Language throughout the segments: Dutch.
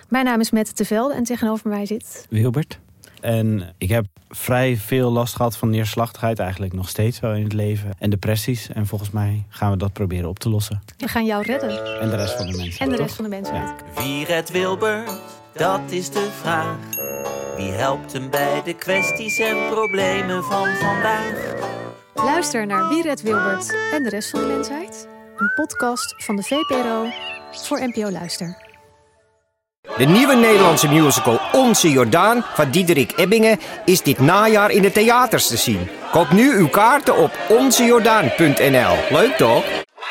Mijn naam is Mette Tevelde en tegenover mij zit Wilbert. En ik heb vrij veel last gehad van neerslachtigheid, eigenlijk nog steeds wel in het leven. En depressies. En volgens mij gaan we dat proberen op te lossen. We gaan jou redden. En de rest van de mensen. En de rest van de mensen. Ja. Wie redt Wilbert? Dat is de vraag. Wie helpt hem bij de kwesties en problemen van vandaag? Luister naar Wie redt Wilbert en de rest van de mensheid. Een podcast van de VPRO voor NPO Luister. De nieuwe Nederlandse musical Onze Jordaan van Diederik Ebbingen is dit najaar in de theaters te zien. Koop nu uw kaarten op onzejordaan.nl. Leuk toch?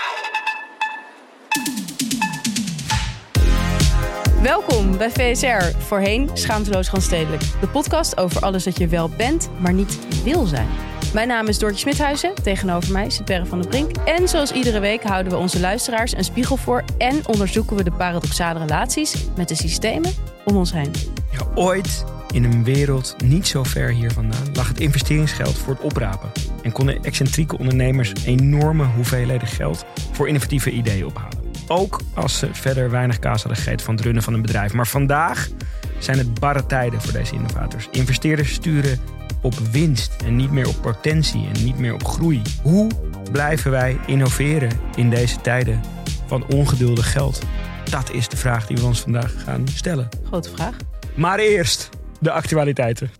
Welkom bij VSR, voorheen Schaamteloos Randstedelijk. De podcast over alles dat je wel bent, maar niet wil zijn. Mijn naam is Doortje Smithuizen, tegenover mij zit Perre van der Brink. En zoals iedere week houden we onze luisteraars een spiegel voor en onderzoeken we de paradoxale relaties met de systemen om ons heen. Ja, ooit in een wereld niet zo ver hier vandaan lag het investeringsgeld voor het oprapen. En konden excentrieke ondernemers enorme hoeveelheden geld voor innovatieve ideeën ophalen. Ook als ze verder weinig kaas hadden gegeten van het runnen van een bedrijf. Maar vandaag zijn het barre tijden voor deze innovators. Investeerders sturen op winst en niet meer op potentie en niet meer op groei. Hoe blijven wij innoveren in deze tijden van ongeduldig geld? Dat is de vraag die we ons vandaag gaan stellen. Grote vraag. Maar eerst de actualiteiten.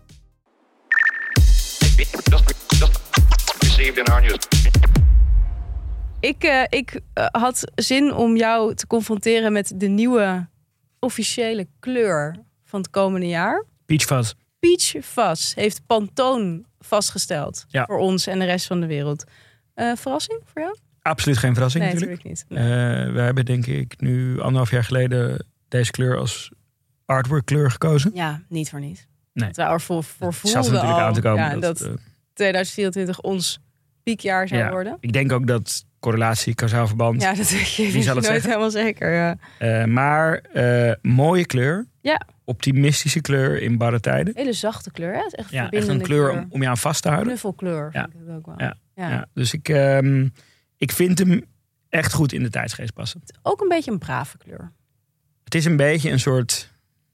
Ik had zin om jou te confronteren met de nieuwe officiële kleur van het komende jaar. Peach Fuzz. Peach Fuzz heeft Pantone vastgesteld voor ons en de rest van de wereld. Verrassing voor jou? Absoluut geen verrassing Nee, natuurlijk. niet. Nee. We hebben denk ik nu 1,5 jaar geleden deze kleur als artwork kleur gekozen. Ja, niet voor niets. Nee. Dat we ervoor Zat voelden er natuurlijk al aan te komen. dat 2024 2024 ons piekjaar zou worden. Ik denk ook dat correlatie, kausaal verband. Ja, dat weet je Wie zal het nooit zeggen? helemaal zeker. Ja. Maar mooie kleur. Ja. Optimistische kleur in barre tijden. Hele zachte kleur, hè? Het is echt Ja, echt verbindende een kleur om je aan vast te houden. knuffelkleur Ja. vind ik het ook wel. Ja. Ja. Ja, dus ik vind hem echt goed in de tijdsgeest passen. Ook een beetje een brave kleur. Het is een beetje een soort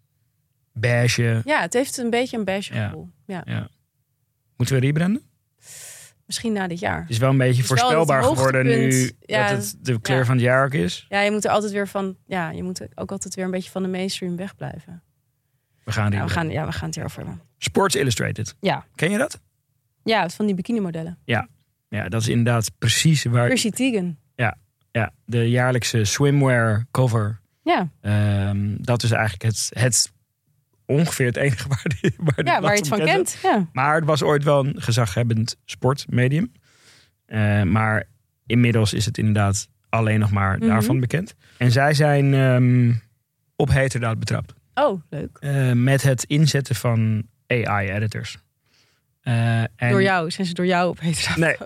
beige. Ja, het heeft een beetje een beige Ja. gevoel. Ja. Ja. Moeten we rebranden? Misschien na dit jaar. Het is wel een beetje Het is wel voorspelbaar het geworden nu hoogtepunt. Ja, dat het de kleur ja. van het jaar ook is. Ja, je moet er altijd weer van. Ja, je moet ook altijd weer een beetje van de mainstream wegblijven. We gaan Ja, we gaan het hierover hebben. Sports Illustrated. Ja. Ken je dat? Ja, van die bikini-modellen. Ja, dat is inderdaad precies waar. Chrissy Teigen. Ja, de jaarlijkse swimwear cover. Ja. Dat is eigenlijk het ongeveer het enige waar Waar je het van kent. Ja. Maar het was ooit wel een gezaghebbend sportmedium. Maar inmiddels is het inderdaad alleen nog maar daarvan bekend. En zij zijn op heterdaad betrapt. Oh, leuk. Met het inzetten van AI-editors. Door jou? Zijn ze door jou op heterdaad?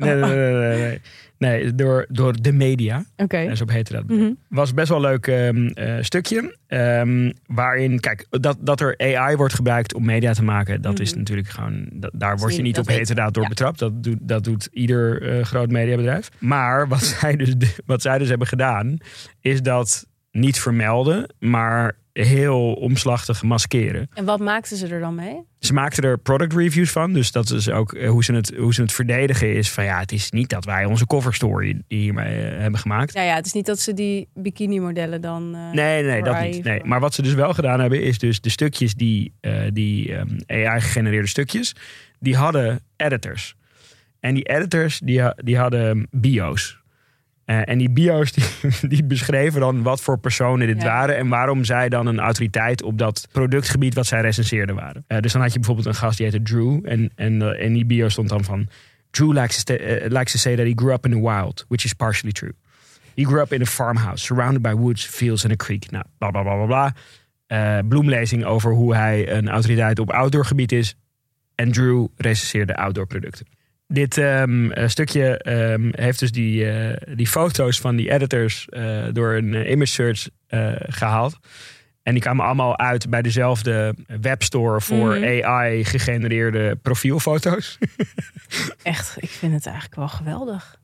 Nee, door de media. Oké. En zo op heterdaad betrapt. Was best wel een leuk stukje. Waarin, kijk, dat er AI wordt gebruikt om media te maken. Dat is natuurlijk gewoon, daar word je niet op heterdaad door betrapt. Dat doet ieder groot mediabedrijf. Maar wat zij dus hebben gedaan, is dat niet vermelden, maar heel omslachtig maskeren. En wat maakten ze er dan mee? Ze maakten er product reviews van. Dus dat is ook hoe ze het verdedigen is van het is niet dat wij onze cover story hiermee hebben gemaakt. Ja, het is niet dat ze die bikini-modellen dan... Nee, dat niet. Nee. Maar wat ze dus wel gedaan hebben is dus de stukjes die AI-gegenereerde stukjes, die hadden editors. En die editors die hadden bio's. En die bio's die beschreven dan wat voor personen dit waren en waarom zij dan een autoriteit op dat productgebied wat zij recenseerden waren. Dus dan had je bijvoorbeeld een gast die heette Drew en die bio stond dan van Drew likes to say that he grew up in the wild, which is partially true. He grew up in a farmhouse, surrounded by woods, fields and a creek. Nou, bla bla bla bla bla. Bloemlezing over hoe hij een autoriteit op outdoorgebied is. En Drew recenseerde outdoor producten. Dit stukje heeft dus die foto's van die editors door een image search gehaald. En die kwamen allemaal uit bij dezelfde webstore voor AI-gegenereerde profielfoto's. Echt, ik vind het eigenlijk wel geweldig.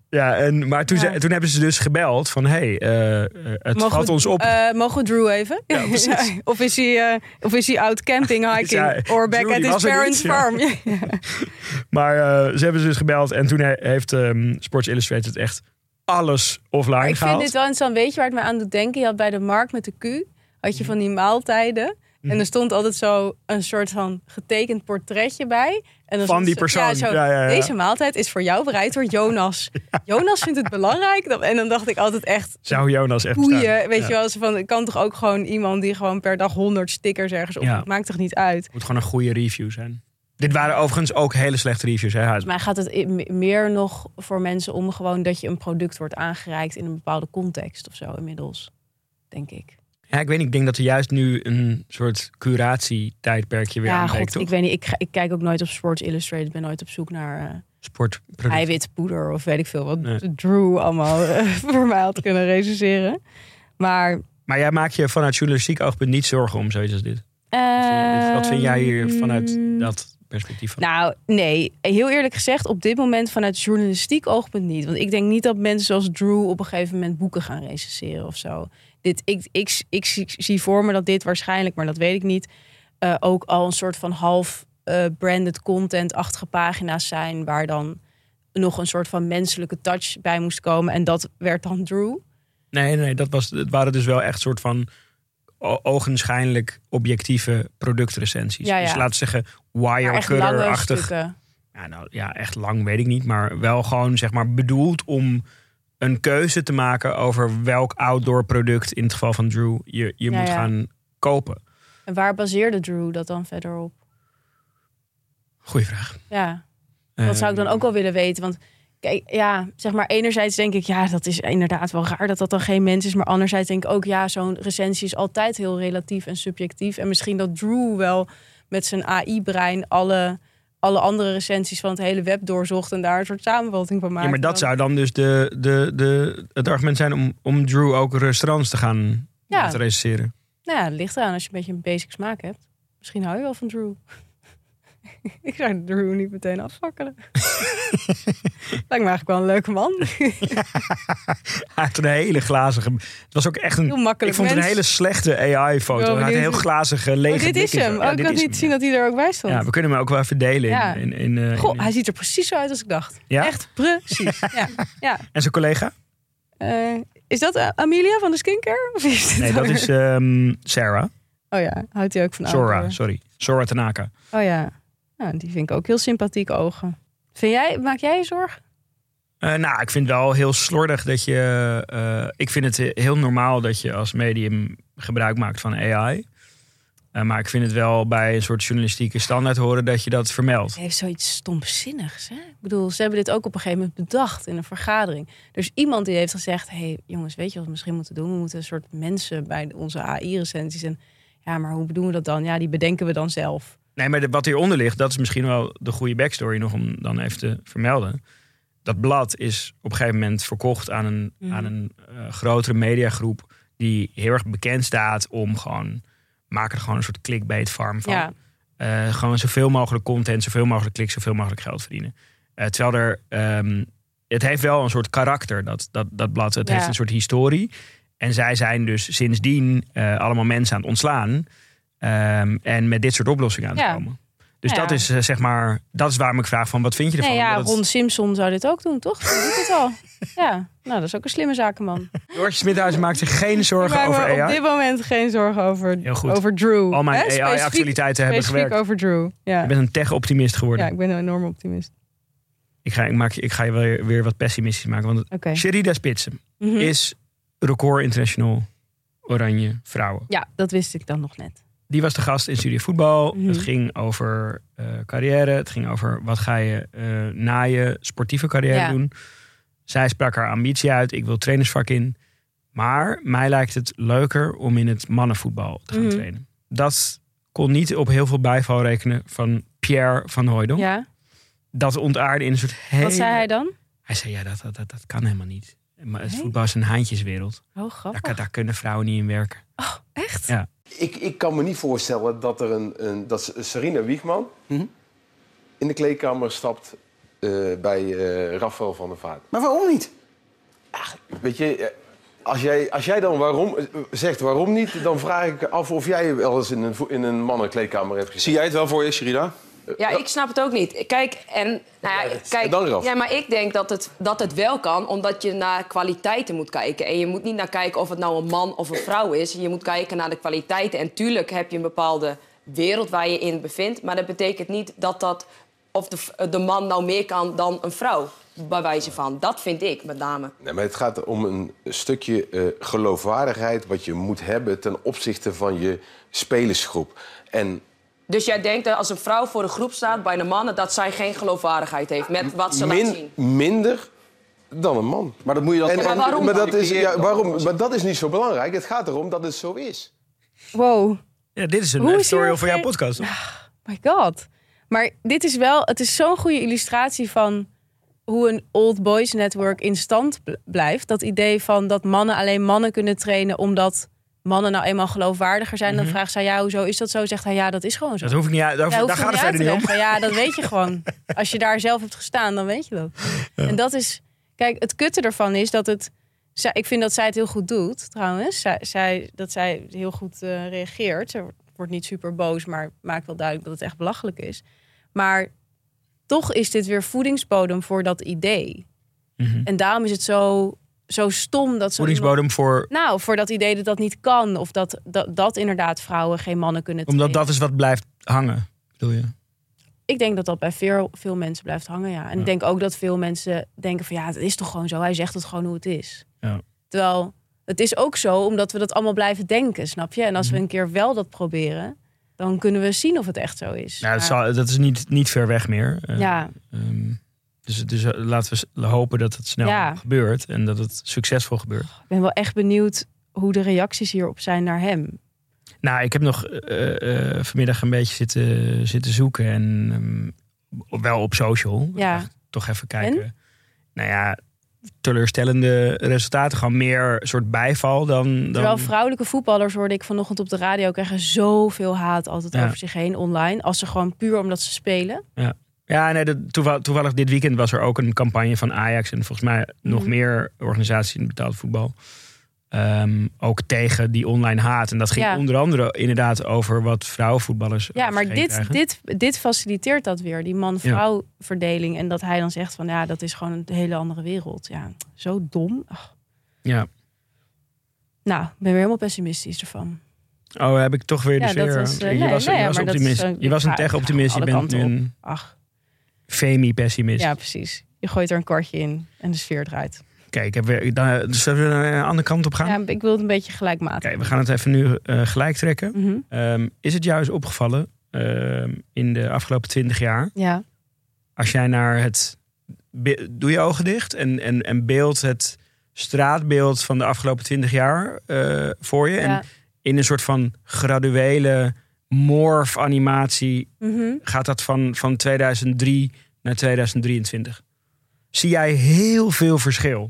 Maar toen hebben ze dus gebeld van... het valt ons op. Mogen we Drew even? Ja, precies. Of is hij out camping hiking? Or back at his parents' farm? Ja. Maar ze hebben ze dus gebeld. En toen heeft Sports Illustrated echt alles offline gehaald. Ik vind dit wel interessant. Weet je waar het me aan doet denken? Je had bij de markt met de Q... had je van die maaltijden... En er stond altijd zo een soort van getekend portretje bij. En dan van die persoon. Ja. Deze maaltijd is voor jou bereid door Jonas. Ja. Jonas vindt het belangrijk. En dan dacht ik altijd echt... Zou Jonas echt boeien, weet je wel. Van, ik kan toch ook gewoon iemand die gewoon per dag 100 stickers ergens op. Het maakt toch niet uit. Het moet gewoon een goede review zijn. Dit waren overigens ook hele slechte reviews. Hè? Volgens mij gaat het meer nog voor mensen om gewoon dat je een product wordt aangereikt in een bepaalde context of zo inmiddels. Denk ik. Ja, ik weet niet. Ik denk dat er juist nu een soort curatietijdperkje weer aanbreekt, toch? Ik weet niet. Ik kijk ook nooit op Sports Illustrated. Ik ben nooit op zoek naar eiwitpoeder of weet ik veel wat Drew allemaal voor mij had kunnen recenseren. Maar jij maakt je vanuit journalistiek oogpunt niet zorgen om zoiets als dit? Wat vind jij hier vanuit dat perspectief van? Nou, nee. Heel eerlijk gezegd, op dit moment vanuit journalistiek oogpunt niet. Want ik denk niet dat mensen zoals Drew op een gegeven moment boeken gaan recenseren of zo. Ik zie voor me dat dit waarschijnlijk, maar dat weet ik niet, ook al een soort van half branded content-achtige pagina's zijn waar dan nog een soort van menselijke touch bij moest komen. En dat werd dan Drew. Nee, het waren dus wel echt soort van ogenschijnlijk objectieve productrecensies. Ja. Dus laten we zeggen Wirecutter-achtig. Echt lang weet ik niet, maar wel gewoon zeg maar bedoeld om een keuze te maken over welk outdoor product, in het geval van Drew, je moet gaan kopen. En waar baseerde Drew dat dan verder op? Goeie vraag. Ja, dat zou ik dan ook wel willen weten. Want kijk, zeg maar enerzijds denk ik, dat is inderdaad wel raar dat dan geen mens is. Maar anderzijds denk ik ook, zo'n recensie is altijd heel relatief en subjectief. En misschien dat Drew wel met zijn AI-brein alle andere recensies van het hele web doorzocht en daar een soort samenvatting van maakte. Ja, maar dat zou dan dus het argument zijn om Drew ook restaurants te gaan te recenseren. Nou ja, het ligt eraan als je een beetje een basic smaak hebt. Misschien hou je wel van Drew. Ik zou Drew niet meteen afvakkelen. Lijkt me eigenlijk wel een leuke man. Hij had een hele glazige... Het was ook echt heel makkelijk. Ik vond het een hele slechte AI-foto. Hij had een heel glazige, lege dit is hem. Ik kan niet zien dat hij er ook bij stond. Ja, we kunnen hem ook wel even delen. Hij ziet er precies zo uit als ik dacht. Ja? Echt precies. Ja. En zijn collega? Is dat Amelia van de Skincare? Of is nee, dat is Sarah. Oh ja, houdt hij ook van Sora Tanaka. Oh ja. Nou, die vind ik ook heel sympathiek ogen. Maak jij je zorgen? Ik vind wel heel slordig dat je... ik vind het heel normaal dat je als medium gebruik maakt van AI. Maar ik vind het wel bij een soort journalistieke standaard horen dat je dat vermeldt. Het heeft zoiets stomzinnigs. Hè? Ik bedoel, ze hebben dit ook op een gegeven moment bedacht in een vergadering. Er is iemand die heeft gezegd, jongens, weet je wat we misschien moeten doen? We moeten een soort mensen bij onze AI-recensies. En maar hoe doen we dat dan? Ja, die bedenken we dan zelf. Nee, maar wat hieronder ligt, dat is misschien wel de goede backstory nog om dan even te vermelden. Dat blad is op een gegeven moment verkocht aan een grotere mediagroep die heel erg bekend staat om maak er gewoon een soort clickbait farm van. Ja. Gewoon zoveel mogelijk content, zoveel mogelijk kliks, zoveel mogelijk geld verdienen. Terwijl het heeft wel een soort karakter, dat blad. Het heeft een soort historie. En zij zijn dus sindsdien allemaal mensen aan het ontslaan. En met dit soort oplossingen aan het komen. Dus dat is dat is waarom ik vraag van wat vind je ervan? Ron Simpson zou dit ook doen, toch? Die doet het al. Ja, dat is ook een slimme zakenman. Doortje Smithuizen maakt zich geen zorgen over AI. Op dit moment geen zorgen over Drew. Al mijn AI-actualiteiten hebben gewerkt. Over Drew. Ja. Je bent een tech-optimist geworden. Ja, ik ben een enorme optimist. Ik ga je weer wat pessimistisch maken. Want Sherida Spitsen is record international oranje vrouwen. Ja, dat wist ik dan nog net. Die was de gast in Studio Voetbal. Het ging over carrière. Het ging over wat ga je na je sportieve carrière doen. Zij sprak haar ambitie uit. Ik wil trainersvak in. Maar mij lijkt het leuker om in het mannenvoetbal te gaan trainen. Dat kon niet op heel veel bijval rekenen van Pierre van Hooijdonk. Ja. Dat ontaarde in een soort hele... Wat zei hij dan? Hij zei, dat kan helemaal niet. Maar het voetbal is een haantjeswereld. Oh, grappig. Daar kunnen vrouwen niet in werken. Oh, echt? Ja. Ik kan me niet voorstellen dat er dat Sarina Wiegman in de kleedkamer stapt bij Rafael van der Vaart. Maar waarom niet? Weet je, als jij dan waarom niet, dan vraag ik ik af of jij wel eens in een mannenkleedkamer hebt gezien. Zie jij het wel voor je, Sherida? Ja, ik snap het ook niet. Kijk, maar ik denk dat het wel kan, omdat je naar kwaliteiten moet kijken. En je moet niet naar kijken of het nou een man of een vrouw is. Je moet kijken naar de kwaliteiten. En tuurlijk heb je een bepaalde wereld waar je in bevindt. Maar dat betekent niet of de man nou meer kan dan een vrouw, bij wijze van. Dat vind ik met name. Nee, maar het gaat om een stukje geloofwaardigheid wat je moet hebben ten opzichte van je spelersgroep. Dus jij denkt dat als een vrouw voor de groep staat bij de mannen, dat zij geen geloofwaardigheid heeft met wat ze laat zien? Minder dan een man. Maar dat moet je dan... Maar waarom? Maar dat is niet zo belangrijk. Het gaat erom dat het zo is. Wow. Ja, dit is een story voor jouw podcast. My god. Maar het is zo'n goede illustratie van hoe een old boys network in stand blijft. Dat idee van dat mannen alleen mannen kunnen trainen omdat mannen nou eenmaal geloofwaardiger zijn. Dan vraagt zij, ja, hoezo is dat zo? Zegt hij, ja, dat is gewoon zo. Dat hoef ik niet uit. Daar gaat het verder niet om. Ja, dat weet je gewoon. Als je daar zelf hebt gestaan, dan weet je dat. Ja. En dat is... Kijk, het kutte ervan is dat het... Ik vind dat zij het heel goed doet, trouwens. Dat zij heel goed reageert. Ze wordt niet super boos, maar maakt wel duidelijk dat het echt belachelijk is. Maar toch is dit weer voedingsbodem voor dat idee. Mm-hmm. En daarom is het zo stom dat... Voedingsbodem voor... Nou, voor dat idee dat dat niet kan. Of dat inderdaad vrouwen geen mannen kunnen trainen. Omdat dat is wat blijft hangen, bedoel je? Ik denk dat dat bij veel mensen blijft hangen, ja. En ik denk ook dat veel mensen denken van... ja, het is toch gewoon zo. Hij zegt het gewoon hoe het is. Ja. Terwijl het is ook zo omdat we dat allemaal blijven denken, snap je? En als we een keer wel dat proberen... dan kunnen we zien of het echt zo is. Nou, dat is niet ver weg meer. Dus laten we hopen dat het snel gebeurt. En dat het succesvol gebeurt. Ik ben wel echt benieuwd hoe de reacties hierop zijn naar hem. Nou, ik heb nog vanmiddag een beetje zitten zoeken. En wel op social. Ja. Toch even kijken. En? Nou ja, teleurstellende resultaten. Gewoon meer soort bijval dan... Terwijl vrouwelijke voetballers, hoorde ik vanochtend op de radio... krijgen zoveel haat altijd over zich heen online. Als ze gewoon puur omdat ze spelen. Ja, nee, toevallig dit weekend was er ook een campagne van Ajax... en volgens mij nog meer organisaties in betaald voetbal... ook tegen die online haat. En dat ging onder andere inderdaad over wat vrouwenvoetballers... Ja, maar dit faciliteert dat weer. Die man-vrouw verdeling. En dat hij dan zegt van ja, dat is gewoon een hele andere wereld. Ja, zo dom. Ach. Ja. Nou, ik ben weer helemaal pessimistisch ervan. Oh, heb ik toch weer de sfeer. Je was optimist. Je was een tech-optimist. Je bent nu een femi-pessimist. Ja, precies. Je gooit er een kwartje in en de sfeer draait. Kijk, zullen we naar een andere kant op gaan? Ja, ik wil het een beetje gelijkmatig. Kijk, we gaan het even nu gelijk trekken. Mm-hmm. Is het jou eens opgevallen in de afgelopen 20 jaar? Ja. Als jij naar het... Doe je ogen dicht en beeld het straatbeeld van de afgelopen 20 jaar voor je. Ja. En in een soort van graduele morph-animatie gaat dat van 2003 naar 2023. Zie jij heel veel verschil?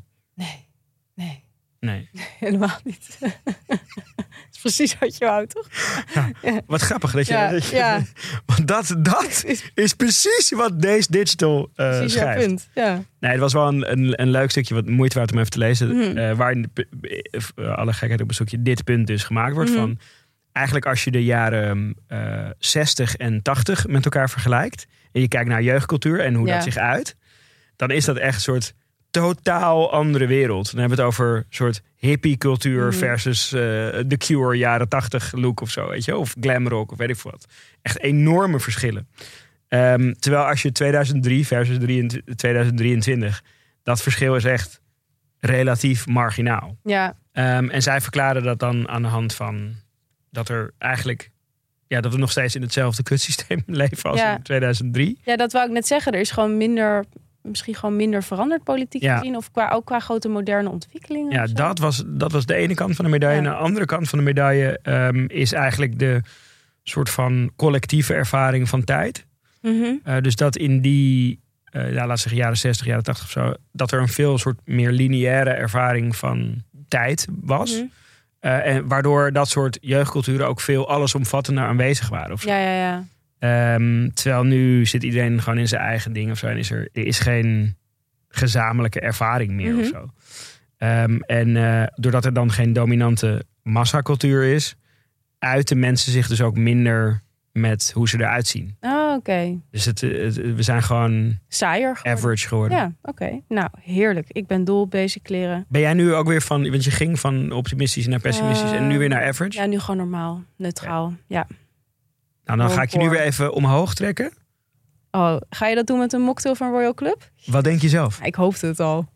Nee. Helemaal niet. Dat is precies wat je houdt, toch? Ja, wat grappig dat je... Ja. Want dat is precies wat Days Digital schrijft. Punt. Ja. Nee, het was wel een leuk stukje, wat moeite waard om even te lezen. Waarin alle gekheid op een stukje dit punt dus gemaakt wordt van... Eigenlijk als je de jaren 60 en 80 met elkaar vergelijkt... en je kijkt naar jeugdcultuur en hoe dat zich uit... dan is dat echt een soort totaal andere wereld. Dan hebben we het over een soort hippie-cultuur versus The Cure jaren 80 look of zo, weet je? Of glam rock of weet ik veel wat. Echt enorme verschillen. Terwijl als je 2003 versus 2023... dat verschil is echt relatief marginaal. Ja. En zij verklaren dat dan aan de hand van... dat er eigenlijk... Ja, dat we nog steeds in hetzelfde kutsysteem leven als in 2003. Ja, dat wou ik net zeggen. Er is gewoon misschien gewoon minder veranderd politiek gezien. Of ook qua grote moderne ontwikkelingen. Ja, dat was de ene kant van de medaille. En de andere kant van de medaille is eigenlijk de soort van collectieve ervaring van tijd. Mm-hmm. Dus dat in die, laten zeggen jaren 60, jaren 80 of zo... dat er een veel soort meer lineaire ervaring van tijd was... Mm-hmm. En waardoor dat soort jeugdculturen ook veel allesomvattender aanwezig waren. Of zo. Ja. Terwijl nu zit iedereen gewoon in zijn eigen ding of zo. En er is geen gezamenlijke ervaring meer of zo. Doordat er dan geen dominante massacultuur is, uiten mensen zich dus ook minder met hoe ze eruit zien. Oh, oké. Dus we zijn gewoon saaier geworden. Average geworden. Ja, oké. Nou, heerlijk. Ik ben dol op basic kleren. Ben jij nu ook weer van, want je ging van optimistisch naar pessimistisch en nu weer naar average? Ja, nu gewoon normaal. Neutraal. Ja. Nou, dan ga ik je nu weer even omhoog trekken. Oh, ga je dat doen met een mocktail van Royal Club? Wat denk je zelf? Ik hoopte het al.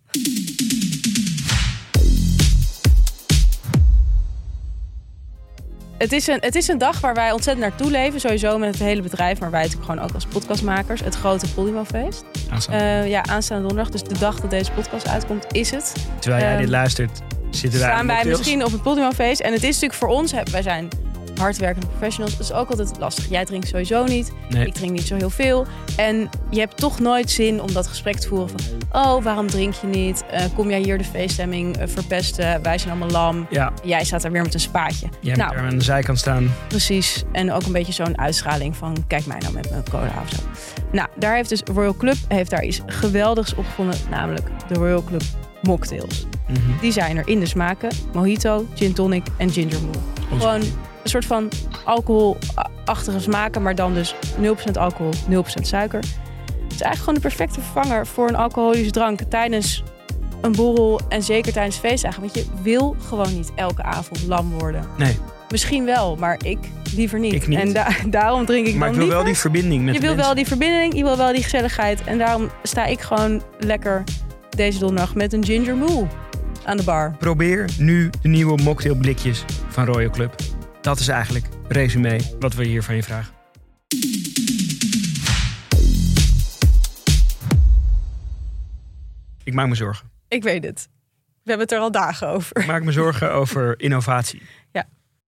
Het is een dag waar wij ontzettend naartoe leven. Sowieso met het hele bedrijf. Maar wij natuurlijk gewoon ook als podcastmakers. Het grote Podimo-feest. Aanstaande donderdag. Dus de dag dat deze podcast uitkomt, is het. Terwijl jij dit luistert, zitten wij staan wij misschien op het Podimo-feest. En het is natuurlijk voor ons, wij zijn hardwerkende professionals. Dat is ook altijd lastig. Jij drinkt sowieso niet. Nee. Ik drink niet zo heel veel. En je hebt toch nooit zin om dat gesprek te voeren van, oh, waarom drink je niet? Kom jij hier de feeststemming verpesten? Wij zijn allemaal lam. Ja. Jij staat er weer met een spaatje. Jij moet er aan de zijkant staan. Precies. En ook een beetje zo'n uitstraling van, kijk mij nou met mijn cola of zo. Nou, daar heeft dus Royal Club daar iets geweldigs op gevonden. Namelijk de Royal Club mocktails. Mm-hmm. Die zijn er in de smaken. Mojito, gin tonic en ginger mule. Gewoon een soort van alcoholachtige smaken, maar dan dus 0% alcohol, 0% suiker. Het is eigenlijk gewoon de perfecte vervanger voor een alcoholische drank tijdens een borrel en zeker tijdens feestdagen. Want je wil gewoon niet elke avond lam worden. Nee. Misschien wel, maar ik liever niet. Ik niet. En daarom drink ik maar dan ik wil liever. wel die verbinding met Je wil wel die verbinding, je wil wel die gezelligheid. En daarom sta ik gewoon lekker deze donderdag met een ginger mule aan de bar. Probeer nu de nieuwe mocktailblikjes van Royal Club. Dat is eigenlijk resume wat we hier van je vragen. Ik maak me zorgen. Ik weet het. We hebben het er al dagen over. Ik maak me zorgen over innovatie. Ja.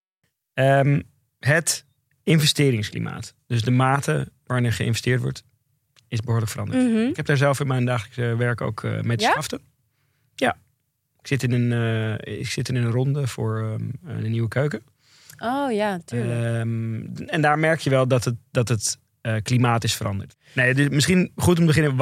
Het investeringsklimaat. Dus de mate waarin er geïnvesteerd wordt, is behoorlijk veranderd. Mm-hmm. Ik heb daar zelf in mijn dagelijkse werk ook mee te schaften. Ja. Ik zit in een ronde voor een nieuwe keuken. Oh ja, tuurlijk. En daar merk je wel dat het klimaat is veranderd. Nee, dus misschien goed om te beginnen.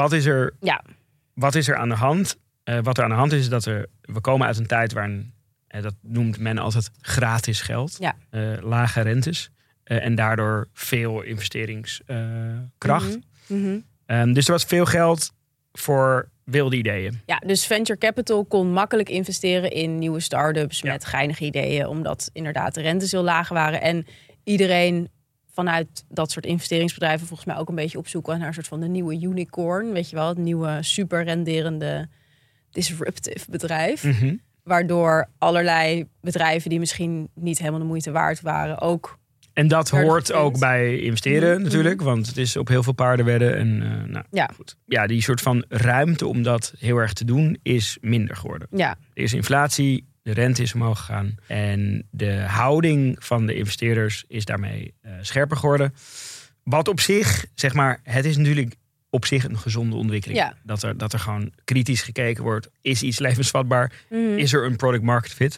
Wat is er aan de hand? Wat er aan de hand is dat we komen uit een tijd waarin, dat noemt men altijd gratis geld. Ja. Lage rentes. En daardoor veel investeringskracht. Mm-hmm. Dus er was veel geld voor wilde ideeën. Ja, dus venture capital kon makkelijk investeren in nieuwe start-ups met geinige ideeën, omdat inderdaad de rentes heel laag waren. En iedereen vanuit dat soort investeringsbedrijven volgens mij ook een beetje op zoek naar een soort van de nieuwe unicorn. Weet je wel, het nieuwe super renderende disruptive bedrijf. Mm-hmm. Waardoor allerlei bedrijven die misschien niet helemaal de moeite waard waren ook. En dat hoort ook bij investeren natuurlijk. Want het is op heel veel paarden wedden. En goed. Ja, die soort van ruimte om dat heel erg te doen is minder geworden. Ja. Er is inflatie, de rente is omhoog gegaan. En de houding van de investeerders is daarmee scherper geworden. Wat op zich, zeg maar, het is natuurlijk op zich een gezonde ontwikkeling. Ja. Dat er gewoon kritisch gekeken wordt. Is iets levensvatbaar? Mm-hmm. Is er een product market fit?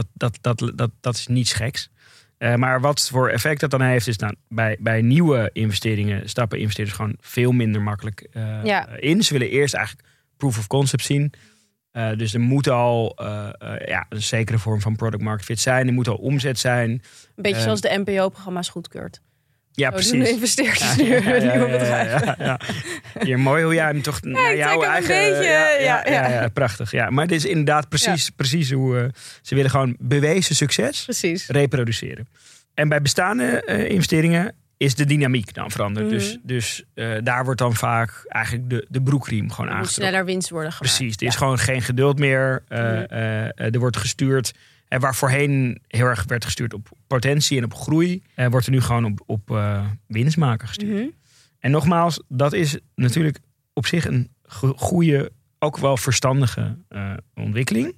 Dat is niets geks. Maar wat voor effect dat dan heeft, is bij nieuwe investeringen stappen investeerders gewoon veel minder makkelijk in. Ze willen eerst eigenlijk proof of concept zien. Dus er moet al een zekere vorm van product market fit zijn. Er moet al omzet zijn. Een beetje zoals de NPO-programma's goedkeurt. Ja, precies. Doen de investeerders nu nieuwe bedrijven. Ja. Hier, mooi hoe jij hem toch naar jouw eigen... Een beetje, ja, prachtig. Ja, maar dit is inderdaad precies hoe ze willen gewoon bewezen succes reproduceren. En bij bestaande investeringen is de dynamiek dan veranderd. Mm-hmm. Dus daar wordt dan vaak eigenlijk de broekriem gewoon aangetrokken. Sneller winst worden gemaakt. Precies, er is gewoon geen geduld meer. Er wordt gestuurd. En waar voorheen heel erg werd gestuurd op potentie en op groei, wordt er nu gewoon op winst maken gestuurd. Mm-hmm. En nogmaals, dat is natuurlijk op zich een goede, ook wel verstandige ontwikkeling.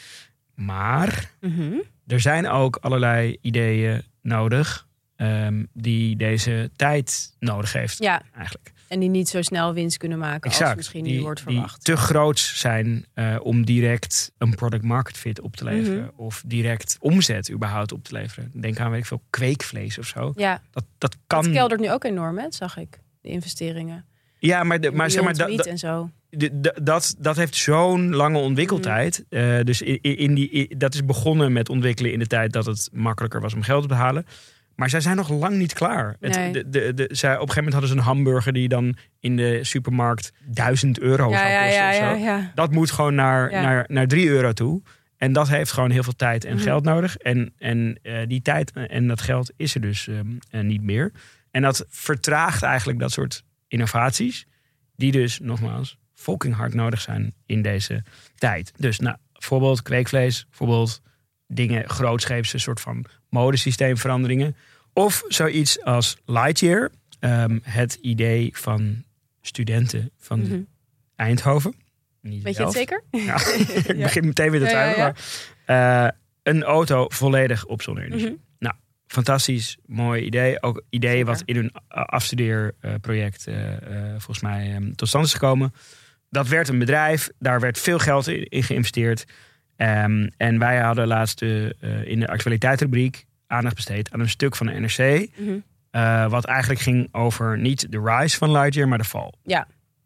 Maar er zijn ook allerlei ideeën nodig die deze tijd nodig heeft. Ja. Eigenlijk. En die niet zo snel winst kunnen maken als misschien nu wordt verwacht. Die te groot zijn om direct een product market fit op te leveren. Mm-hmm. Of direct omzet überhaupt op te leveren. Denk aan, weet ik veel, kweekvlees of zo. Ja. Dat kan. Dat keldert nu ook enorm, hè, zag ik. De investeringen. Ja, maar zeg maar en zo. Dat heeft zo'n lange ontwikkeltijd. Dus dat is begonnen met ontwikkelen in de tijd dat het makkelijker was om geld op te halen. Maar zij zijn nog lang niet klaar. Nee. Op een gegeven moment hadden ze een hamburger die dan in de supermarkt €1.000 zou kosten. Ja. Dat moet gewoon naar €3 toe. En dat heeft gewoon heel veel tijd en geld nodig. En die tijd en dat geld is er dus niet meer. En dat vertraagt eigenlijk dat soort innovaties. Die dus, nogmaals, fucking hard nodig zijn in deze tijd. Dus bijvoorbeeld kweekvlees, bijvoorbeeld dingen grootscheepse soort van modesysteemveranderingen. Of zoiets als Lightyear. Het idee van studenten van Eindhoven. Weet je het zeker? Ja, ik begin meteen weer te twijfelen. Maar, een auto volledig op zonne-energie. Mm-hmm. Nou, fantastisch, mooi idee. Ook idee wat in hun afstudeerproject volgens mij tot stand is gekomen. Dat werd een bedrijf. Daar werd veel geld in geïnvesteerd. En wij hadden laatst in de actualiteitsrubriek aandacht besteed aan een stuk van de NRC. Mm-hmm. Wat eigenlijk ging over niet de rise van Lightyear, maar de val. Ja.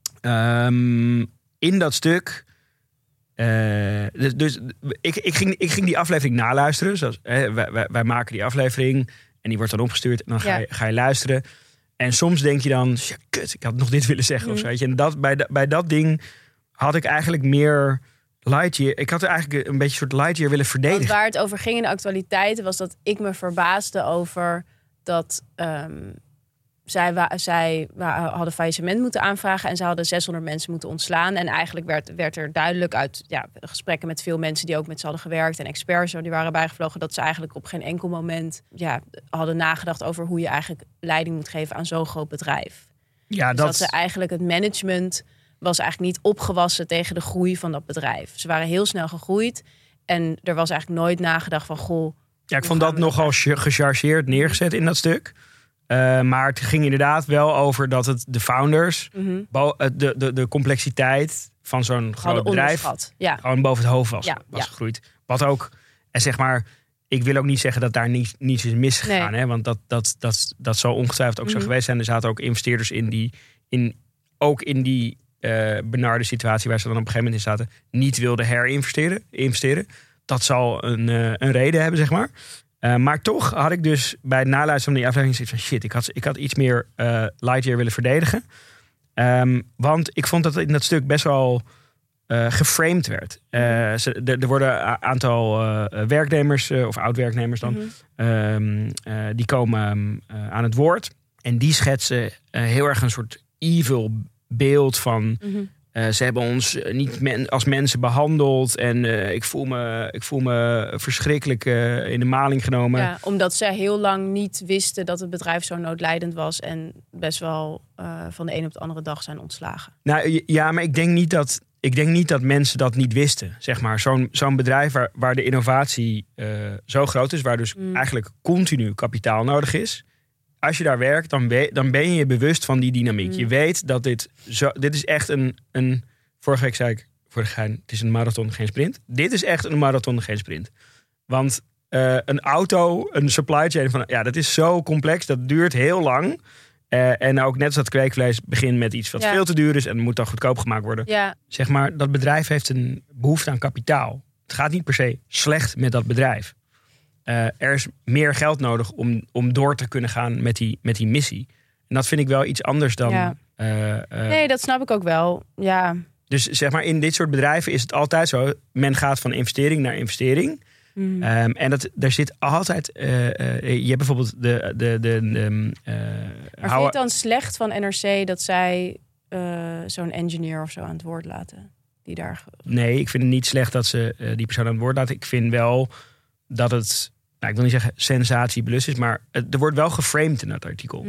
In dat stuk. Dus ik ging die aflevering naluisteren. Zoals, wij maken die aflevering en die wordt dan opgestuurd. En dan ga je luisteren. En soms denk je dan, ja, kut, ik had nog dit willen zeggen of zo. Weet je? En bij dat ding had ik eigenlijk meer Lightyear. Ik had er eigenlijk een beetje een soort Lightyear willen verdedigen. Want waar het over ging in de actualiteiten was dat ik me verbaasde over dat zij hadden faillissement moeten aanvragen en ze hadden 600 mensen moeten ontslaan. En eigenlijk werd er duidelijk uit gesprekken met veel mensen die ook met ze hadden gewerkt en experts die waren bijgevlogen, dat ze eigenlijk op geen enkel moment hadden nagedacht over hoe je eigenlijk leiding moet geven aan zo'n groot bedrijf. Ja, dus dat ze eigenlijk het management was eigenlijk niet opgewassen tegen de groei van dat bedrijf. Ze waren heel snel gegroeid en er was eigenlijk nooit nagedacht van goh. Ja, ik vond dat nogal gechargeerd neergezet in dat stuk. Maar het ging inderdaad wel over dat het de founders, de complexiteit van zo'n groot bedrijf, gewoon boven het hoofd was gegroeid. Wat ook, en zeg maar, ik wil ook niet zeggen dat daar niets is misgegaan. Nee. Hè? Want dat zal ongetwijfeld ook zo geweest zijn. Er zaten ook investeerders in die benarde situatie waar ze dan op een gegeven moment in zaten, niet wilden herinvesteren. Dat zal een reden hebben, zeg maar. Maar toch had ik dus bij het naluisteren van die aflevering zoiets van shit, ik had iets meer Lightyear willen verdedigen. Want ik vond dat in dat stuk best wel geframed werd. Er worden een aantal werknemers, of oud-werknemers dan, die komen aan het woord. En die schetsen heel erg een soort evil beeld van ze hebben ons niet als mensen behandeld en ik voel me verschrikkelijk in de maling genomen. Ja, omdat zij heel lang niet wisten dat het bedrijf zo noodlijdend was en best wel van de een op de andere dag zijn ontslagen. Nou ja, maar ik denk niet dat mensen dat niet wisten. Zeg maar, zo'n bedrijf waar de innovatie zo groot is, waar dus eigenlijk continu kapitaal nodig is. Als je daar werkt, dan ben je je bewust van die dynamiek. Je weet dat dit is echt een... Vorige week zei ik voor de gein, het is een marathon, geen sprint. Dit is echt een marathon, geen sprint. Want een auto, een supply chain dat is zo complex, dat duurt heel lang. En ook net als dat kweekvlees begint met iets wat veel te duur is en moet dan goedkoop gemaakt worden. Ja. Zeg maar, dat bedrijf heeft een behoefte aan kapitaal. Het gaat niet per se slecht met dat bedrijf. Er is meer geld nodig om door te kunnen gaan met die missie. En dat vind ik wel iets anders dan... Ja. Nee, dat snap ik ook wel. Ja. Dus zeg maar, in dit soort bedrijven is het altijd zo. Men gaat van investering naar investering. En daar zit altijd... je hebt bijvoorbeeld maar vind je het dan slecht van NRC dat zij zo'n engineer of zo aan het woord laten? Nee, ik vind het niet slecht dat ze die persoon aan het woord laten. Ik vind wel dat het... ik wil niet zeggen sensatiebelust is, maar er wordt wel geframed in dat artikel.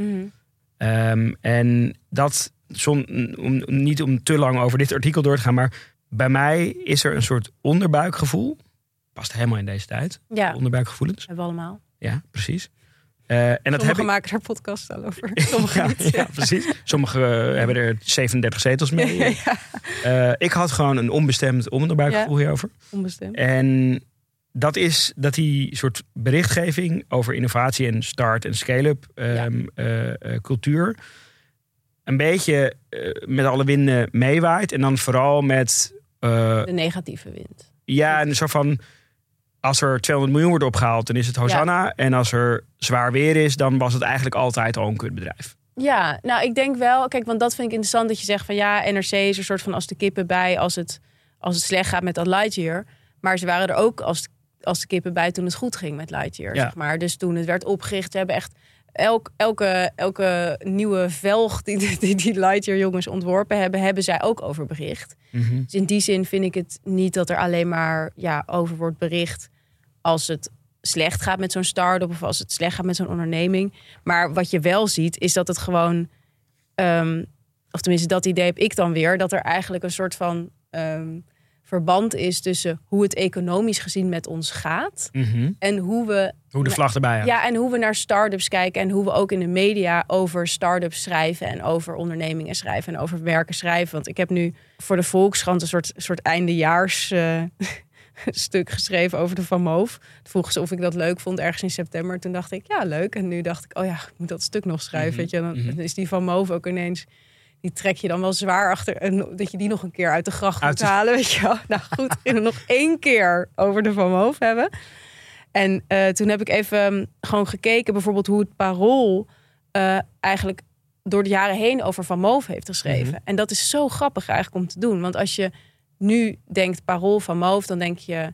En dat, niet om te lang over dit artikel door te gaan, maar bij mij is er een soort onderbuikgevoel. Past helemaal in deze tijd. Ja. Onderbuikgevoelens. Hebben we allemaal. Ja, precies. Sommigen maken er podcasts al over. Sommigen niet. Ja, precies. Sommigen hebben er 37 zetels mee. Ik had gewoon een onbestemd onderbuikgevoel hierover. Onbestemd. En dat is dat die soort berichtgeving over innovatie en start- en scale-up cultuur een beetje met alle winden meewaait. En dan vooral met... de negatieve wind. Ja, en een soort van... Als er 200 miljoen wordt opgehaald, dan is het Hosanna. Ja. En als er zwaar weer is, dan was het eigenlijk altijd al een kutbedrijf. Ja, nou ik denk wel... Kijk, want dat vind ik interessant dat je zegt van... Ja, NRC is een soort van als de kippen bij als het slecht gaat met dat Lightyear. Maar ze waren er ook als de kippen bij toen het goed ging met Lightyear. Ja. Zeg maar. Dus toen het werd opgericht, ze hebben echt... Elke nieuwe velg die Lightyear jongens ontworpen hebben zij ook over bericht. Mm-hmm. Dus in die zin vind ik het niet dat er alleen maar over wordt bericht als het slecht gaat met zo'n start-up of als het slecht gaat met zo'n onderneming. Maar wat je wel ziet is dat het gewoon, of tenminste dat idee heb ik dan weer, dat er eigenlijk een soort van verband is tussen hoe het economisch gezien met ons gaat en hoe de vlag erbij hangt. Ja, en hoe we naar start-ups kijken en hoe we ook in de media over start-ups schrijven en over ondernemingen schrijven en over werken schrijven. Want ik heb nu voor de Volkskrant een soort eindejaars stuk geschreven over de Van Moof. Toen vroeg ze of ik dat leuk vond ergens in september. Toen dacht ik, ja, leuk. En nu dacht ik, ik moet dat stuk nog schrijven. Weet je? Dan is die Van Moof ook ineens... Die trek je dan wel zwaar achter. En dat je die nog een keer uit de gracht moet halen. Weet je wel. Nou goed, ik wil nog 1 keer over de Van Moof hebben. En toen heb ik even gewoon gekeken... bijvoorbeeld hoe het Parool eigenlijk door de jaren heen over Van Moof heeft geschreven. Mm-hmm. En dat is zo grappig eigenlijk om te doen. Want als je nu denkt Parool Van Moof, dan denk je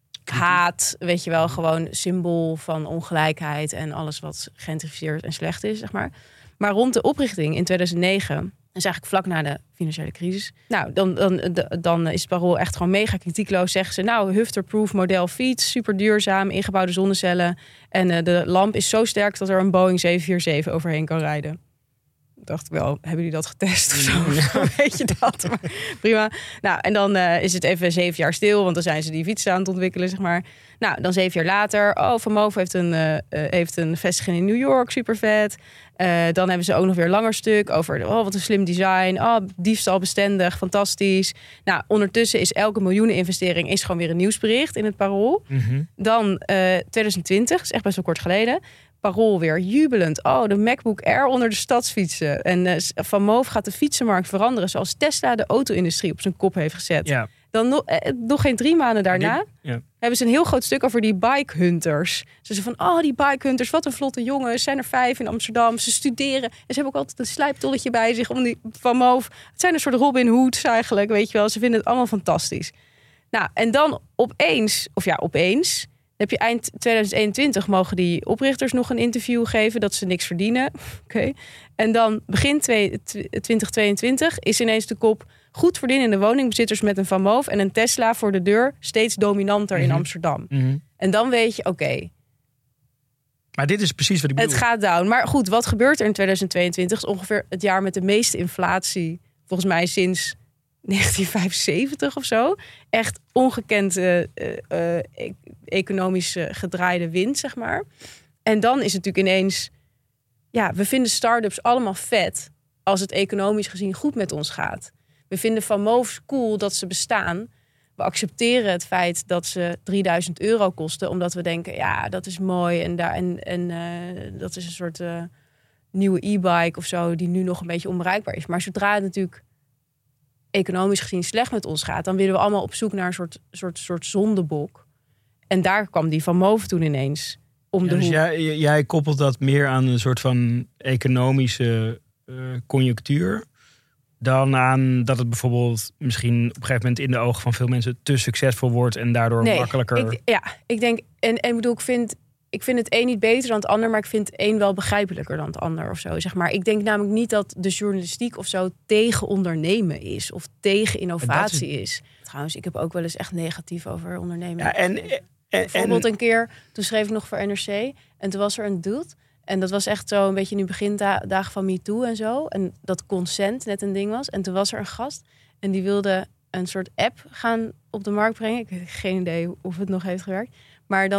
haat. Weet je wel, gewoon symbool van ongelijkheid... en alles wat gentrificeerd en slecht is, zeg maar. Maar rond de oprichting in 2009... Dus eigenlijk vlak na de financiële crisis. Nou, dan is het Parool echt gewoon mega kritiekloos. Zeggen ze, nou, Hufter-proof model fiets. Super duurzaam, ingebouwde zonnecellen. En de lamp is zo sterk dat er een Boeing 747 overheen kan rijden. Dacht ik wel, hebben jullie dat getest of zo? Ja. Weet je dat? Maar, prima. Nou, en dan is het even 7 jaar stil. Want dan zijn ze die fietsen aan het ontwikkelen, zeg maar. Nou, dan 7 jaar later. Van Moof heeft een vestiging in New York. Super vet. Dan hebben ze ook nog weer een langer stuk over... wat een slim design. Diefstalbestendig. Fantastisch. Nou, ondertussen is elke miljoeneninvestering... is gewoon weer een nieuwsbericht in het Parool. Mm-hmm. Dan 2020, is echt best wel kort geleden... Parool weer jubelend. De MacBook Air onder de stadsfietsen. En Van Moof gaat de fietsenmarkt veranderen... zoals Tesla de auto-industrie op zijn kop heeft gezet. Ja. Dan nog geen 3 maanden daarna... hebben ze een heel groot stuk over die bikehunters. Ze zeggen van, die bikehunters, wat een vlotte jongens. Zijn er 5 in Amsterdam. Ze studeren. En ze hebben ook altijd een slijptolletje bij zich om die Van Moof. Het zijn een soort Robin Hoods eigenlijk, weet je wel. Ze vinden het allemaal fantastisch. Nou, en dan opeens... heb je eind 2021 mogen die oprichters nog een interview geven... dat ze niks verdienen. Okay. En dan begin 2022 is ineens de kop... goed verdienende woningbezitters met een Van Moof... en een Tesla voor de deur steeds dominanter in Amsterdam. Mm-hmm. En dan weet je, oké. Maar dit is precies wat ik bedoel. Het gaat down. Maar goed, wat gebeurt er in 2022? Is ongeveer het jaar met de meeste inflatie... volgens mij sinds 1975 of zo. Echt ongekend economisch gedraaide wind, zeg maar. En dan is het natuurlijk ineens... Ja, we vinden start-ups allemaal vet... als het economisch gezien goed met ons gaat. We vinden Van Moof cool dat ze bestaan. We accepteren het feit dat ze €3.000 kosten... omdat we denken, ja, dat is mooi... en dat is een soort nieuwe e-bike of zo... die nu nog een beetje onbereikbaar is. Maar zodra het natuurlijk... economisch gezien slecht met ons gaat... dan willen we allemaal op zoek naar een soort zondebok. En daar kwam die Van Moof toen ineens om de hoek. Dus jij koppelt dat meer aan een soort van economische conjunctuur... dan aan dat het bijvoorbeeld misschien op een gegeven moment... in de ogen van veel mensen te succesvol wordt... en daardoor makkelijker... Ik denk... En bedoel, ik vind het een niet beter dan het ander... maar ik vind het een wel begrijpelijker dan het ander of zo. Zeg maar. Ik denk namelijk niet dat de journalistiek of zo... tegen ondernemen is of tegen innovatie is. Trouwens, ik heb ook wel eens echt negatief over ondernemen. Ja, bijvoorbeeld een keer, toen schreef ik nog voor NRC... en toen was er een dude... en dat was echt zo een beetje nu begindagen van MeToo en zo... en dat consent net een ding was. En toen was er een gast en die wilde een soort app gaan op de markt brengen. Ik heb geen idee of het nog heeft gewerkt. Maar dan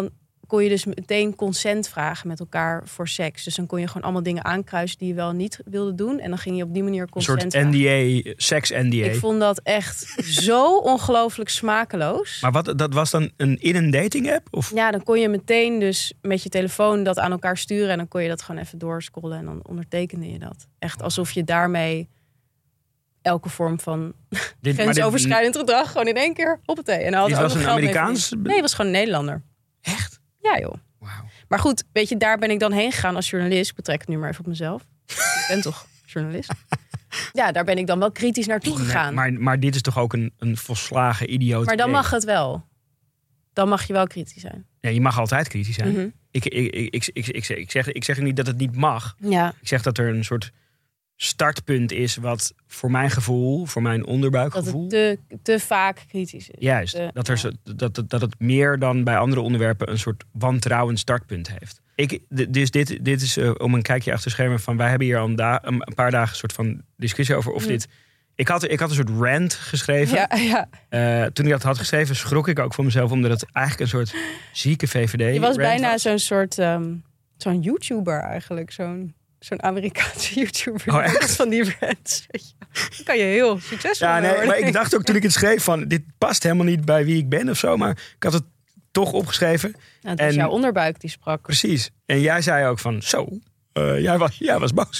kon je dus meteen consent vragen met elkaar voor seks. Dus dan kon je gewoon allemaal dingen aankruisen die je wel niet wilde doen. En dan ging je op die manier consent een soort NDA, seks-NDA. Ik vond dat echt zo ongelooflijk smakeloos. Maar dat was dan in een dating-app? Of? Ja, dan kon je meteen dus met je telefoon dat aan elkaar sturen. En dan kon je dat gewoon even doorscrollen. En dan ondertekende je dat. Echt alsof je daarmee elke vorm van grensoverschrijdend gedrag gewoon in één keer op het thee. En dan dit was een Amerikaans? Nee, het was gewoon een Nederlander. Echt? Ja, joh. Wow. Maar goed, weet je, daar ben ik dan heen gegaan als journalist. Ik betrek het nu maar even op mezelf. Ik ben toch journalist? Ja, daar ben ik dan wel kritisch naartoe gegaan. Maar dit is toch ook een volslagen idioot. Maar dan mag het wel. Dan mag je wel kritisch zijn. Ja, je mag altijd kritisch zijn. Mm-hmm. Ik zeg niet dat het niet mag. Ja. Ik zeg dat er een soort startpunt is wat voor mijn gevoel, voor mijn onderbuikgevoel... Dat het te vaak kritisch is. Juist, dat het meer dan bij andere onderwerpen een soort wantrouwend startpunt heeft. Dus dit is om een kijkje achter de schermen van... wij hebben hier al een paar dagen een soort van discussie over of dit... Ik had een soort rant geschreven. Ja. Toen ik dat had geschreven schrok ik ook van mezelf... omdat het eigenlijk een soort zieke VVD... Je was bijna zo'n soort zo'n YouTuber eigenlijk, zo'n Amerikaanse YouTuber. Oh, echt? Van die brands. Dan kan je heel succesvol worden. Maar ik dacht ook toen ik het schreef van... dit past helemaal niet bij wie ik ben of zo. Maar ik had het toch opgeschreven. Nou, het was jouw onderbuik die sprak. Precies. En jij zei ook van... zo, jij was boos.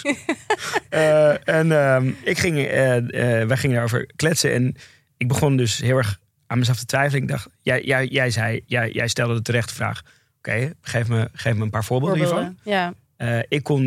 Wij gingen daarover kletsen. En ik begon dus heel erg aan mezelf te twijfelen. Ik dacht, jij stelde de terechte vraag. Oké, geef me een paar voorbeelden hiervan. Ja. Ik kon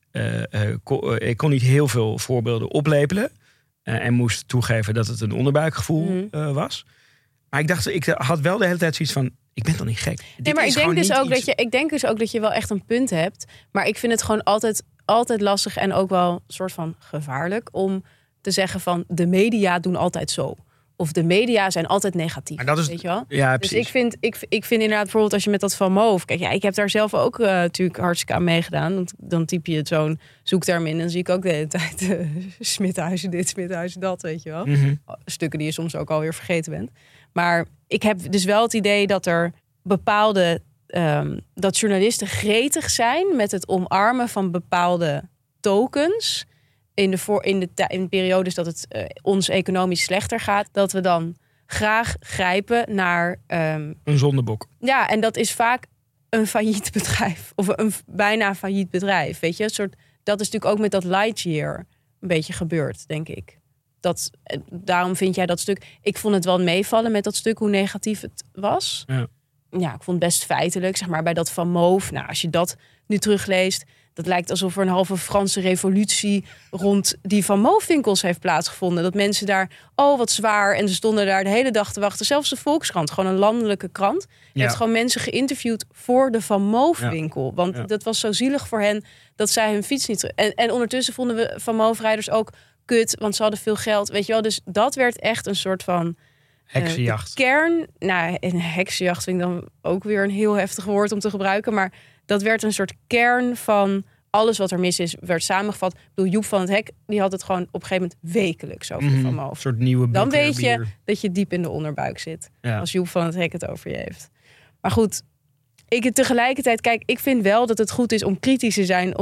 niet heel veel voorbeelden oplepelen. En moest toegeven dat het een onderbuikgevoel was. Maar ik had wel de hele tijd zoiets van... ik ben toch niet gek? Nee, maar ik denk dus ook dat je wel echt een punt hebt. Maar ik vind het gewoon altijd lastig en ook wel een soort van gevaarlijk... om te zeggen van de media doen altijd zo. Of de media zijn altijd negatief. Maar dat is, weet je wel? Ja, dus precies. ik vind inderdaad bijvoorbeeld als je met dat Van Moof... Kijk, ik heb daar zelf ook natuurlijk hartstikke aan meegedaan. Want dan typ je het zo'n zoekterm in... en dan zie ik ook de hele tijd Smithuizen dit, Smithuizen dat, weet je wel. Mm-hmm. Stukken die je soms ook alweer vergeten bent. Maar ik heb dus wel het idee dat er bepaalde... dat journalisten gretig zijn met het omarmen van bepaalde tokens... in de periodes dat het ons economisch slechter gaat... dat we dan graag grijpen naar... een zondebok. Ja, en dat is vaak een failliet bedrijf. Of een bijna failliet bedrijf, weet je. Dat is natuurlijk ook met dat Lightyear een beetje gebeurd, denk ik. Daarom vind jij dat stuk... Ik vond het wel meevallen met dat stuk, hoe negatief het was. Ja, ik vond het best feitelijk, zeg maar, bij dat Van Moof. Nou, als je dat nu terugleest... Dat lijkt alsof er een halve Franse revolutie rond die Van Moof-winkels heeft plaatsgevonden. Dat mensen daar, wat zwaar. En ze stonden daar de hele dag te wachten. Zelfs de Volkskrant, gewoon een landelijke krant. Heeft gewoon mensen geïnterviewd voor de Van Moof-winkel. Want dat was zo zielig voor hen dat zij hun fiets niet... En ondertussen vonden we Van Moof-rijders ook kut, want ze hadden veel geld. Weet je wel, dus dat werd echt een soort van... heksenjacht. Kern, een heksenjacht vind ik dan ook weer een heel heftig woord om te gebruiken. Maar dat werd een soort kern van alles wat er mis is, werd samengevat. Ik bedoel, Joep van het Hek, die had het gewoon op een gegeven moment wekelijks over Van Moof. Een soort nieuwe dan weet je dat je diep in de onderbuik zit. Ja. Als Joep van het Hek het over je heeft. Maar goed, tegelijkertijd, kijk, ik vind wel dat het goed is om kritisch te zijn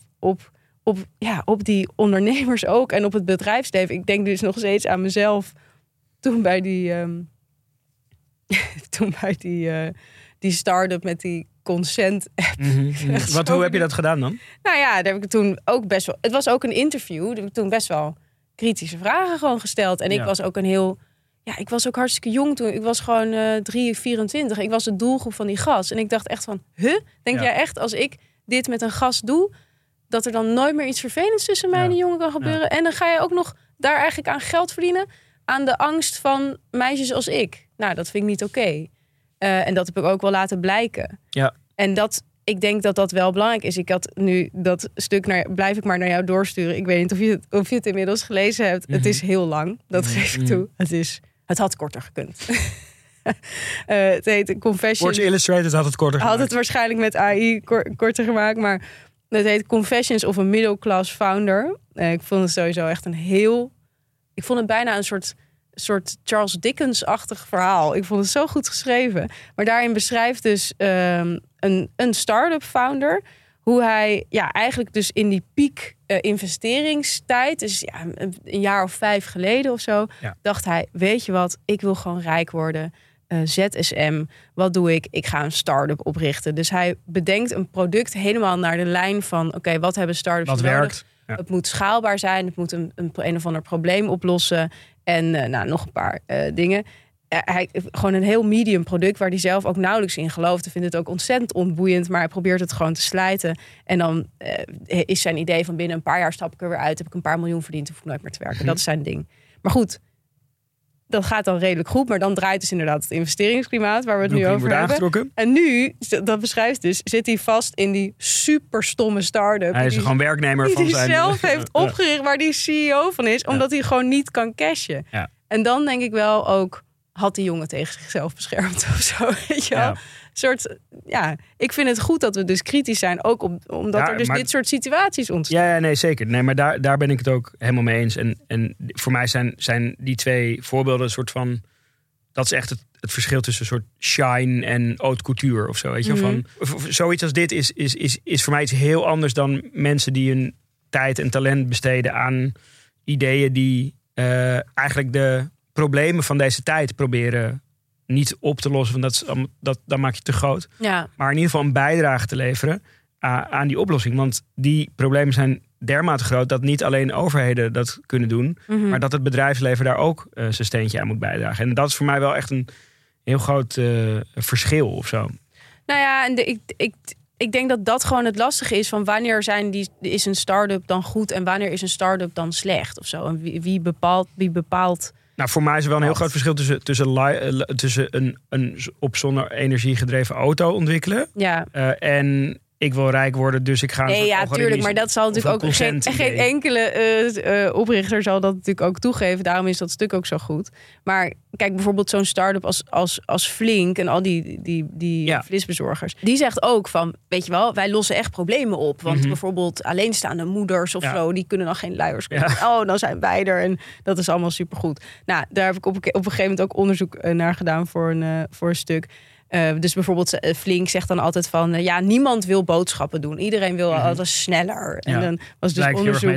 op die ondernemers ook. En op het bedrijfsleven. Ik denk dus nog steeds aan mezelf toen bij die start-up met die consent-app. Hoe heb je dat gedaan dan? Nou ja, daar heb ik toen ook best wel... Het was ook een interview. Daar heb ik toen best wel kritische vragen gewoon gesteld. En ik was ook ik was ook hartstikke jong toen. Ik was gewoon 24. Ik was de doelgroep van die gast. En ik dacht echt van, denk jij echt als ik dit met een gast doe... dat er dan nooit meer iets vervelends tussen mij en die jongen kan gebeuren? Ja. En dan ga je ook nog daar eigenlijk aan geld verdienen... aan de angst van meisjes als ik. Nou, dat vind ik niet oké. En dat heb ik ook wel laten blijken. Ja. En ik denk dat dat wel belangrijk is. Ik had nu dat stuk, blijf ik maar naar jou doorsturen. Ik weet niet of je het inmiddels gelezen hebt. Het is heel lang, dat geef ik toe. Het had korter gekund. Het heet Confessions. Sports Illustrated had het korter gemaakt. Had het waarschijnlijk met AI korter gemaakt. Maar het heet Confessions of a Middle Class Founder. Ik vond het sowieso echt ik vond het bijna een soort soort Charles Dickens-achtig verhaal. Ik vond het zo goed geschreven. Maar daarin beschrijft dus een start-up founder hoe hij eigenlijk dus in die piek investeringstijd, dus een jaar of 5 geleden of zo, dacht hij, weet je wat, ik wil gewoon rijk worden. ZSM, wat doe ik? Ik ga een start-up oprichten. Dus hij bedenkt een product helemaal naar de lijn van, oké, wat hebben start-ups nodig? Werkt. Ja. Het moet schaalbaar zijn, het moet een of ander probleem oplossen en nog een paar dingen. Hij gewoon een heel medium product waar hij zelf ook nauwelijks in gelooft. Hij vindt het ook ontzettend onboeiend, maar hij probeert het gewoon te slijten. En dan is zijn idee van binnen een paar jaar stap ik er weer uit, heb ik een paar miljoen verdiend, hoef ik nooit meer te werken. Dat is zijn ding. Maar goed, dat gaat dan redelijk goed, maar dan draait dus inderdaad het investeringsklimaat waar we het nu over hebben. En nu, dat beschrijft dus, zit hij vast in die super stomme start-up. Hij is gewoon werknemer van zijn... Die hij zelf heeft opgericht, waar die CEO van is, omdat hij gewoon niet kan cashen. Ja. En dan denk ik wel ook, had die jongen tegen zichzelf beschermd of zo, weet je wel? Ik vind het goed dat we dus kritisch zijn, ook omdat er dus dit soort situaties ontstaan. Ja, nee, zeker. Nee, maar daar ben ik het ook helemaal mee eens. En voor mij zijn die 2 voorbeelden een soort van, dat is echt het verschil tussen een soort shine en haute couture of zo, weet je? Mm-hmm. Van zoiets als dit is voor mij iets heel anders dan mensen die hun tijd en talent besteden aan ideeën die eigenlijk de problemen van deze tijd proberen niet op te lossen, want dat maak je te groot. Ja. Maar in ieder geval een bijdrage te leveren aan die oplossing. Want die problemen zijn dermate groot dat niet alleen overheden dat kunnen doen, maar dat het bedrijfsleven daar ook zijn steentje aan moet bijdragen. En dat is voor mij wel echt een heel groot verschil of zo. Nou ja, en ik denk dat dat gewoon het lastige is van wanneer is een start-up dan goed en wanneer is een start-up dan slecht of zo. En wie bepaalt. Nou, voor mij is er wel een heel groot verschil tussen een op zonne-energie gedreven auto ontwikkelen. Ja. En ik wil rijk worden, dus ik ga... Nee, ja, tuurlijk, maar dat zal natuurlijk ook... Geen enkele oprichter zal dat natuurlijk ook toegeven. Daarom is dat stuk ook zo goed. Maar kijk, bijvoorbeeld zo'n start-up als Flink en al die vleesbezorgers. Die zegt ook van, weet je wel, wij lossen echt problemen op. Want bijvoorbeeld alleenstaande moeders of zo, die kunnen dan geen luiers kopen. Ja. Oh, dan zijn wij er en dat is allemaal supergoed. Nou, daar heb ik op een gegeven moment ook onderzoek naar gedaan voor een stuk. Dus bijvoorbeeld Flink zegt dan altijd van niemand wil boodschappen doen. Iedereen wil altijd sneller. En dan was dus onderzoek.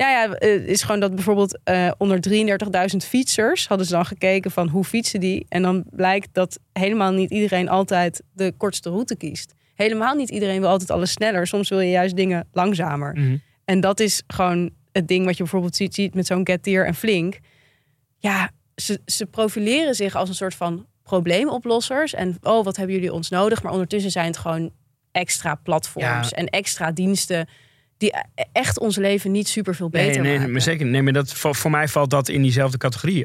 Is gewoon dat bijvoorbeeld onder 33.000 fietsers hadden ze dan gekeken van hoe fietsen die. En dan blijkt dat helemaal niet iedereen altijd de kortste route kiest. Helemaal niet iedereen wil altijd alles sneller. Soms wil je juist dingen langzamer. Mm-hmm. En dat is gewoon het ding wat je bijvoorbeeld ziet met zo'n Getir en Flink. Ja, ze profileren zich als een soort van probleemoplossers. En wat hebben jullie ons nodig? Maar ondertussen zijn het gewoon extra platforms en extra diensten die echt ons leven niet super veel beter maken. Nee, maar zeker. Nee, maar voor mij valt dat in diezelfde categorie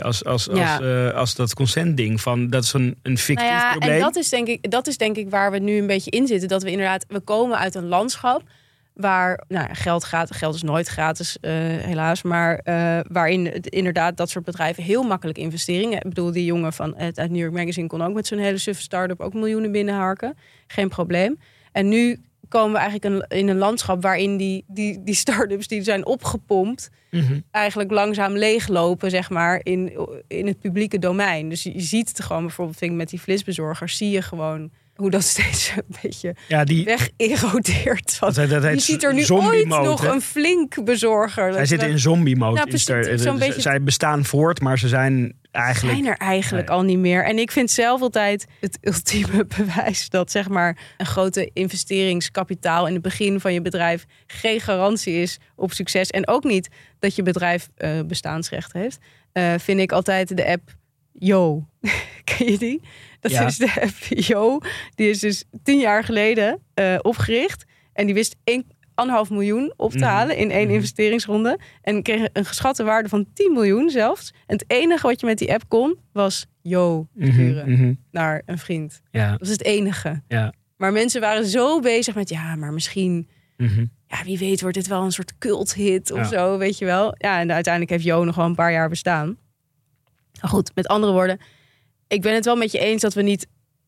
als dat consent-ding. Van dat is een fictief probleem. En dat is denk ik waar we nu een beetje in zitten. Dat we komen uit een landschap waar geld is nooit gratis, helaas. Maar waarin inderdaad dat soort bedrijven heel makkelijk investeringen. Ik bedoel, die jongen uit New York Magazine kon ook met zo'n hele suffe start-up ook miljoenen binnenharken. Geen probleem. En nu komen we eigenlijk in een landschap waarin die start-ups die zijn opgepompt, eigenlijk langzaam leeglopen, zeg maar, in het publieke domein. Dus je ziet het gewoon bijvoorbeeld met die vleesbezorgers, zie je gewoon hoe dat steeds een beetje weg erodeert. Die ziet er nu ooit nog een Flink bezorger. Hij zit in zombie-mode. Zij bestaan voort, maar ze zijn eigenlijk al niet meer. En ik vind zelf altijd het ultieme bewijs dat, zeg maar, een grote investeringskapitaal in het begin van je bedrijf geen garantie is op succes. En ook niet dat je bedrijf bestaansrecht heeft. Vind ik altijd de app Yo. Ken je die? Dat is de app Yo. Die is dus 10 jaar geleden opgericht. En die wist 1,5 miljoen op te halen in 1 investeringsronde. En kreeg een geschatte waarde van 10 miljoen zelfs. En het enige wat je met die app kon, was Yo sturen naar een vriend. Ja. Dat was het enige. Ja. Maar mensen waren zo bezig met, maar misschien... wie weet wordt dit wel een soort culthit of zo, weet je wel. Ja, en uiteindelijk heeft Yo nog wel een paar jaar bestaan. Maar goed, met andere woorden, ik ben het wel met je eens dat we niet...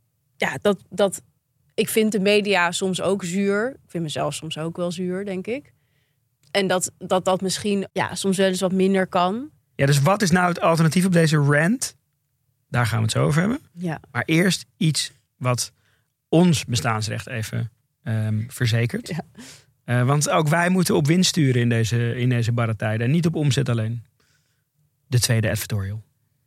dat ik vind de media soms ook zuur. Ik vind mezelf soms ook wel zuur, denk ik. En dat misschien soms wel eens wat minder kan. Ja, dus wat is nou het alternatief op deze rant? Daar gaan we het zo over hebben. Ja. Maar eerst iets wat ons bestaansrecht even verzekert. Ja. Want ook wij moeten op winst sturen in deze barre tijden. En niet op omzet alleen. De tweede advertorial.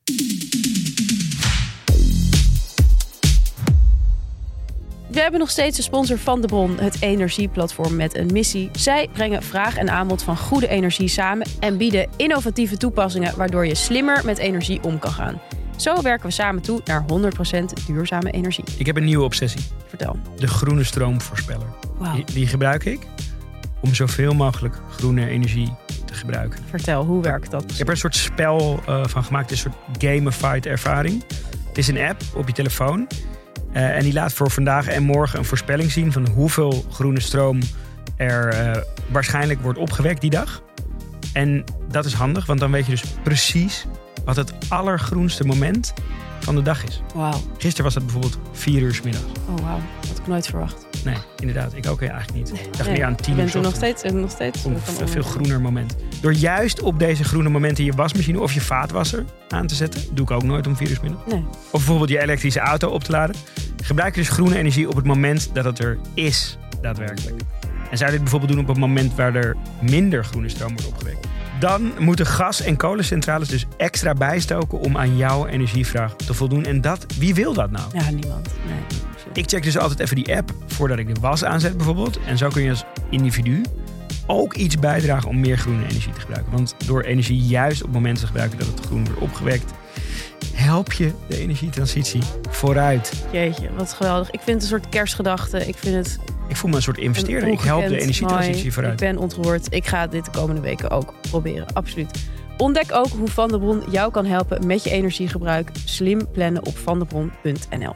We hebben nog steeds de sponsor van De Bron, het energieplatform met een missie. Zij brengen vraag en aanbod van goede energie samen en bieden innovatieve toepassingen waardoor je slimmer met energie om kan gaan. Zo werken we samen toe naar 100% duurzame energie. Ik heb een nieuwe obsessie. Vertel. De groene stroomvoorspeller. Wow. Die gebruik ik om zoveel mogelijk groene energie te gebruiken. Vertel, hoe werkt dat? Ik heb er een soort spel van gemaakt. Een soort gamified ervaring. Het is een app op je telefoon. En die laat voor vandaag en morgen een voorspelling zien van hoeveel groene stroom er waarschijnlijk wordt opgewekt die dag. En dat is handig, want dan weet je dus precies wat het allergroenste moment van de dag is. Wauw. Gisteren was het bijvoorbeeld 4 uur 's middags. Oh wauw, dat had ik nooit verwacht. Nee, inderdaad. Ik ook eigenlijk niet. Ik dacht meer aan 10 uur. Ik ben toen nog steeds een veel groener moment. Door juist op deze groene momenten je wasmachine of je vaatwasser aan te zetten. Doe ik ook nooit om 4 uur 's middags. Nee. Of bijvoorbeeld je elektrische auto op te laden. Gebruik je dus groene energie op het moment dat het er is, daadwerkelijk. En zou je dit bijvoorbeeld doen op het moment waar er minder groene stroom wordt opgewekt? Dan moeten gas- en kolencentrales dus extra bijstoken om aan jouw energievraag te voldoen. En wie wil dat nou? Ja, niemand. Nee. Ik check dus altijd even die app voordat ik de was aanzet bijvoorbeeld. En zo kun je als individu ook iets bijdragen om meer groene energie te gebruiken. Want door energie juist op momenten te gebruiken dat het groen wordt opgewekt, help je de energietransitie vooruit. Jeetje, wat geweldig. Ik vind het een soort kerstgedachte. Ik voel me een soort investeerder. Ik help de energietransitie vooruit. Ik ben ontroerd. Ik ga dit de komende weken ook proberen. Absoluut. Ontdek ook hoe Van de Bron jou kan helpen met je energiegebruik. Slim plannen op vandebron.nl.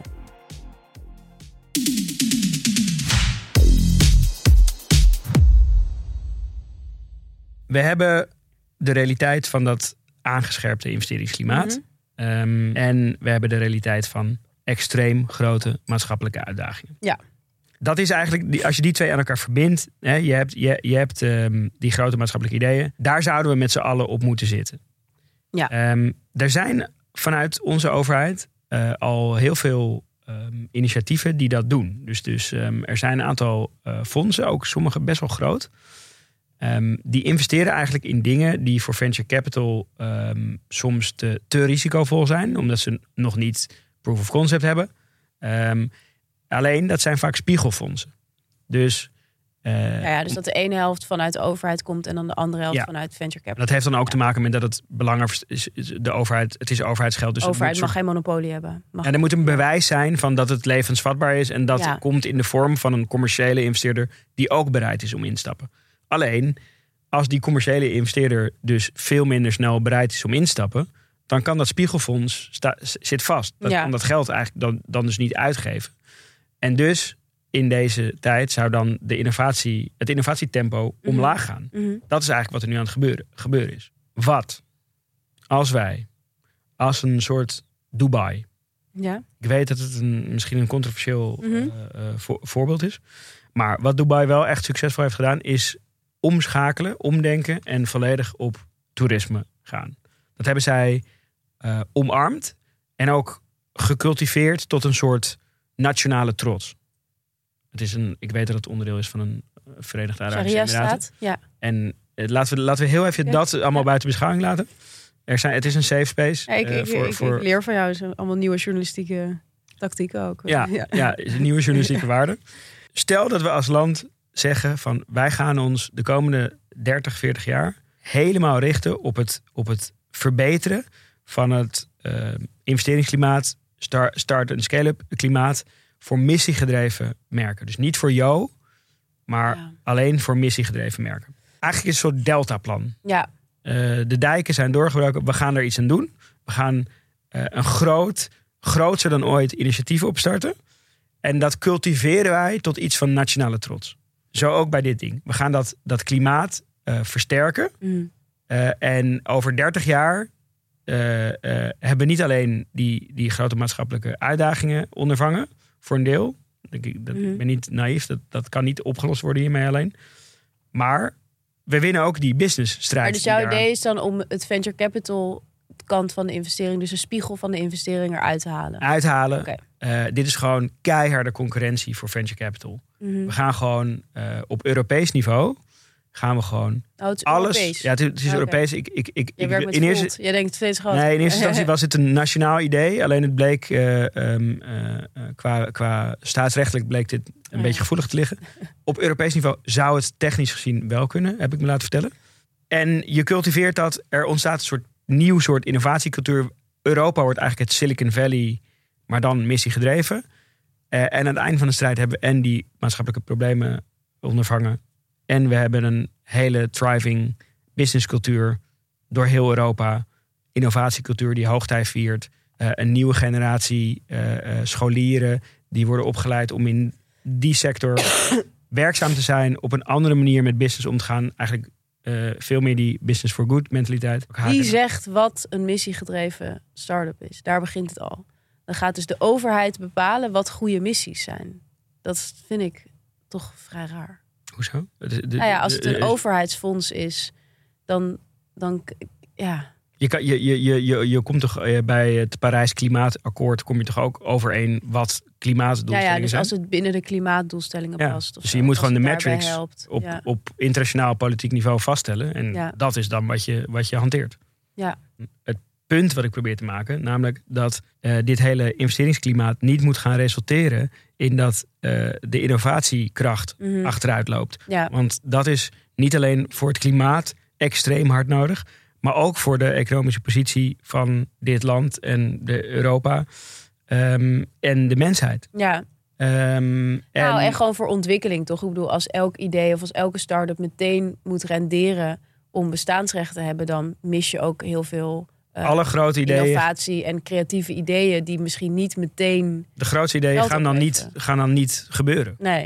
We hebben de realiteit van dat aangescherpte investeringsklimaat. En we hebben de realiteit van extreem grote maatschappelijke uitdagingen. Ja. Dat is eigenlijk, als je die twee aan elkaar verbindt, hè, je hebt die grote maatschappelijke ideeën. Daar zouden we met z'n allen op moeten zitten. Ja. Er zijn vanuit onze overheid al heel veel initiatieven die dat doen. Dus er zijn een aantal fondsen, ook sommige best wel groot. Die investeren eigenlijk in dingen die voor venture capital soms te risicovol zijn. Omdat ze nog niet proof of concept hebben. Alleen, dat zijn vaak spiegelfondsen. Dus dus dat de ene helft vanuit de overheid komt en dan de andere helft vanuit venture capital. Dat heeft dan ook te maken met dat het belangrijk is. De overheid, het is overheidsgeld. Dus de overheid mag geen monopolie hebben. Er moet een bewijs zijn van dat het levensvatbaar is. En dat komt in de vorm van een commerciële investeerder die ook bereid is om in te stappen. Alleen, als die commerciële investeerder dus veel minder snel bereid is om in te stappen, dan kan dat spiegelfonds zit vast. Dat kan dat geld eigenlijk dan dus niet uitgeven. En dus in deze tijd zou dan het innovatietempo omlaag gaan. Mm-hmm. Dat is eigenlijk wat er nu aan het gebeuren is. Wat als wij, als een soort Dubai. Ja. Ik weet dat het misschien een controversieel voorbeeld is. Maar wat Dubai wel echt succesvol heeft gedaan, is omschakelen, omdenken en volledig op toerisme gaan. Dat hebben zij omarmd en ook gecultiveerd tot een soort nationale trots. Ik weet dat het onderdeel is van een Verenigde Arabische Emiraten. Ja. En laten we heel even dat allemaal buiten beschouwing laten. Het is een safe space. Ja, ik leer van jou allemaal nieuwe journalistieke tactieken ook. Ja, nieuwe journalistieke waarden. Stel dat we als land zeggen van wij gaan ons de komende 30, 40 jaar helemaal richten op het verbeteren van het investeringsklimaat, start- en scale-up klimaat voor missiegedreven merken. Dus niet voor jou, maar alleen voor missiegedreven merken. Eigenlijk is het een soort deltaplan. Ja. De dijken zijn doorgebroken. We gaan er iets aan doen. We gaan een grootser dan ooit initiatief opstarten. En dat cultiveren wij tot iets van nationale trots. Zo ook bij dit ding. We gaan dat klimaat versterken. En over 30 jaar hebben we niet alleen die grote maatschappelijke uitdagingen ondervangen. Voor een deel. Ik ben niet naïef. Dat kan niet opgelost worden hiermee alleen. Maar we winnen ook die businessstrijd. Maar dus jouw idee is dan om het venture capital kant van de investering, dus een spiegel van de investering eruit te halen? Uithalen. Okay. Dit is gewoon keiharde concurrentie voor venture capital. Mm-hmm. We gaan gewoon op Europees niveau gaan we gewoon het is alles. Europees. Ja, het is Europees. Je werkt met Volt. Jij denkt steeds gewoon. Nee, in eerste instantie was het een nationaal idee. Alleen het bleek qua staatsrechtelijk bleek dit een beetje gevoelig te liggen. Op Europees niveau zou het technisch gezien wel kunnen, heb ik me laten vertellen. En je cultiveert dat, er ontstaat een soort nieuw soort innovatiecultuur. Europa wordt eigenlijk het Silicon Valley, maar dan missiegedreven. En aan het einde van de strijd hebben we en die maatschappelijke problemen ondervangen. En we hebben een hele thriving businesscultuur door heel Europa. Innovatiecultuur die hoogtij viert. Een nieuwe generatie scholieren die worden opgeleid om in die sector werkzaam te zijn. Op een andere manier met business om te gaan. Eigenlijk veel meer die business for good mentaliteit. Wie zegt wat een missiegedreven start-up is? Daar begint het al. Dan gaat dus de overheid bepalen wat goede missies zijn. Dat vind ik toch vrij raar. Hoezo? Als het een overheidsfonds is, dan ja. Je komt toch bij het Parijs Klimaatakkoord kom je toch ook overeen wat klimaatdoelstellingen zijn? Dus als het binnen de klimaatdoelstellingen past. Dus je moet gewoon de metrics op internationaal politiek niveau vaststellen. En dat is dan wat je hanteert. Ja. Het punt wat ik probeer te maken, namelijk dat dit hele investeringsklimaat niet moet gaan resulteren in dat de innovatiekracht achteruit loopt. Ja. Want dat is niet alleen voor het klimaat extreem hard nodig, maar ook voor de economische positie van dit land en de Europa en de mensheid. Ja. En gewoon voor ontwikkeling, toch? Ik bedoel, als elk idee of als elke start-up meteen moet renderen om bestaansrecht te hebben, dan mis je ook heel veel alle grote ideeën, innovatie en creatieve ideeën die misschien niet meteen. De grootste ideeën gaan dan niet gebeuren. Nee.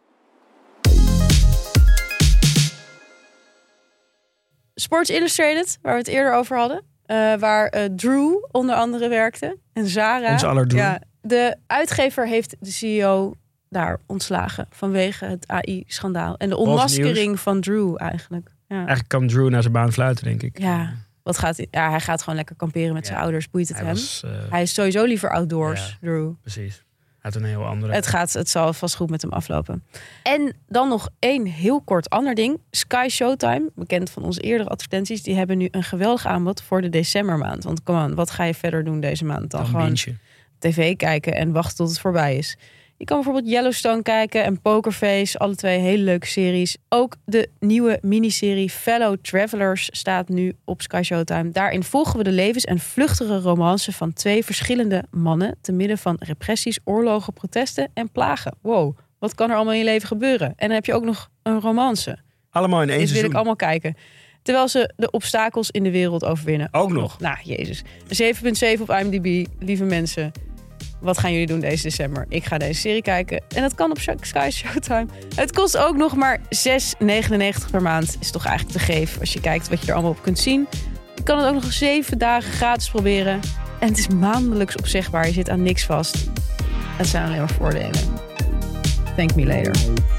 Sports Illustrated, waar we het eerder over hadden. Waar Drew onder andere werkte. En Zara. Ons aller Drew. Ja, de uitgever heeft de CEO daar ontslagen vanwege het AI-schandaal. En de ontmaskering van Drew eigenlijk. Ja. Eigenlijk kan Drew naar zijn baan fluiten, denk ik. Ja. Hij gaat gewoon lekker kamperen met zijn ouders. Boeit het hem. Hij is sowieso liever outdoors, Drew. Precies. Uit een heel andere. Het zal vast goed met hem aflopen. En dan nog één heel kort ander ding. Sky Showtime, bekend van onze eerdere advertenties, die hebben nu een geweldig aanbod voor de decembermaand. Want kom aan, wat ga je verder doen deze maand? Dan gewoon tv kijken en wachten tot het voorbij is. Je kan bijvoorbeeld Yellowstone kijken en Pokerface. Alle twee hele leuke series. Ook de nieuwe miniserie Fellow Travelers staat nu op Sky Showtime. Daarin volgen we de levens- en vluchtige romance van 2 verschillende mannen te midden van repressies, oorlogen, protesten en plagen. Wow, wat kan er allemaal in je leven gebeuren? En dan heb je ook nog een romance. Allemaal in één seizoen. Dit wil ik allemaal kijken. Terwijl ze de obstakels in de wereld overwinnen. Ook nog. Nou, jezus. 7,7 op IMDb, lieve mensen. Wat gaan jullie doen deze december? Ik ga deze serie kijken. En dat kan op Sky Showtime. Het kost ook nog maar $6,99 per maand. Is toch eigenlijk te geef als je kijkt wat je er allemaal op kunt zien. Je kan het ook nog 7 dagen gratis proberen. En het is maandelijks opzegbaar. Je zit aan niks vast. Het zijn alleen maar voordelen. Thank me later.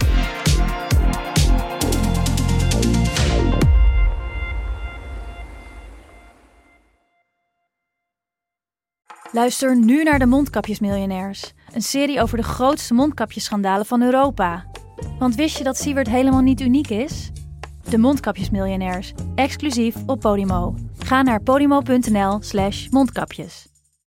Luister nu naar de Mondkapjesmiljonairs. Een serie over de grootste mondkapjesschandalen van Europa. Want wist je dat Siewert helemaal niet uniek is? De Mondkapjesmiljonairs, exclusief op Podimo. Ga naar podimo.nl/mondkapjes.